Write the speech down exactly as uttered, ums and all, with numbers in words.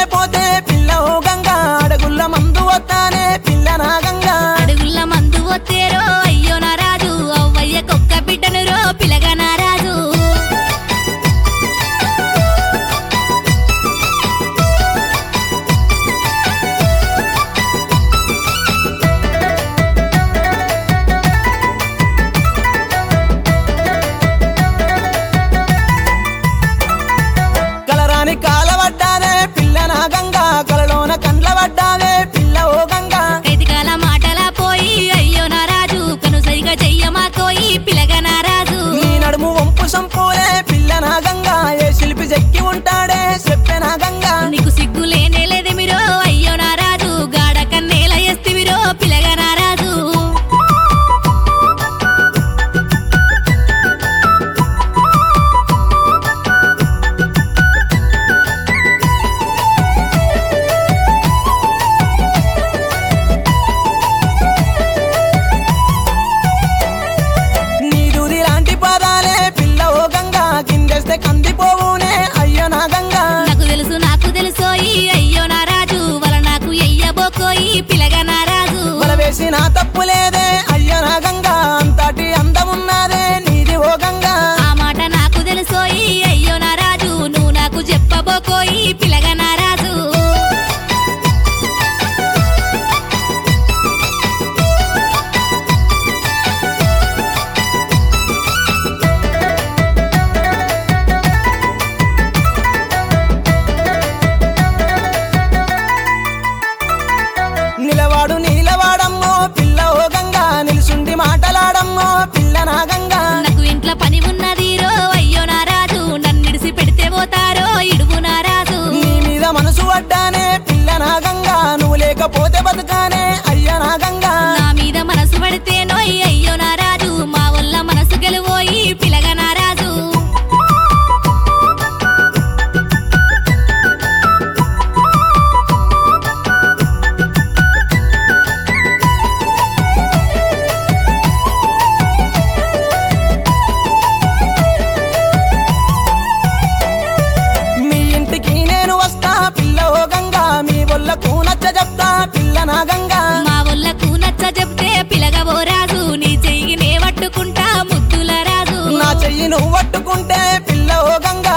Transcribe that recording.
పోతే పిల్ల ఓ గంగా అడుగుల్ల మందు వస్తానే పిల్ల నా గంగా అడుగుల్ల మందు వత్తేరో అయ్యో నా రాజు అవ్వయ్య కుక్క బిడ్డను రో పిలగా నా రాజు కలరాని కాలవడ్డానే పిల్ల నా గంగా కలలోన కండ్ల పడ్డావే పిల్ల ఓ గంగా కైదికాల మాటలా పోయి అయ్యో నా రాజు కనుసైగా చెయ్యమా కోయి పిలగా నా రాజు నీ నడుము వంపు సంపూలే పిల్ల నా గంగా ఏ శిల్పి చెక్కి ఉంటాడే చెప్పే నా గంగా నీకు సిగ్గు లేనే లేదేమిరో అయ్యో నా రాజు గాడ కన్నేల ఎస్తివిరో పిలగా నా రాజు నీ దూది లాంటి పాదాలే పిల్ల ఓ గంగా కిందేస్తే కందిపోవునే అయ్యో నా గంగా నాకు తెలుసు నాకు తెలుసోయి అయ్యో నా రాజు వల నాకు ఎయ్యబోకోయి పిలగా నా రాజు వల వేసి నా తప్పు లేదే అయ్యో నా గంగా అంతటి అందమున్నదే నీది ఓ గంగా ఆ మాట నాకు తెలుసోయి అయ్యో నా రాజు నువ్వు నాకు చెప్పబోకోయి పిలగా నా రాజు నిలవాడు నీలవాడమ్మో పిల్ల ఓ గంగా నిలుసుండి మాటలాడమ్మో పిల్ల నా గంగా నాకు ఇంట్లో పని ఉన్నది రో అయ్యో నా రాజు నన్నిడిసి పెడితే పోతారో ఇడుగు నా రాజు నీ మీద మనసు పడ్డానే పిల్ల నా గంగా నువ్వు లేకపోతే బతుకానే అయ్యో నా గంగా నా మీద మనసు పడితే నోయ్ అయ్యో నా రాజు మా వల్ల మనసు గెలువోయి పిలగా నా రాజు మీ ఇంటికి నేను వస్తా పిల్ల ఓ గంగా మీ వల్లకు నచ్చ చెప్తా పిల్ల నా గంగా మా వల్లకు నచ్చ చెప్తే పిలగవో రాజు నీ చెయ్యి నే పట్టుకుంటా ముద్దుల రాజు నా చెయ్యి నువ్వు పట్టుకుంటే పిల్ల ఓ గంగా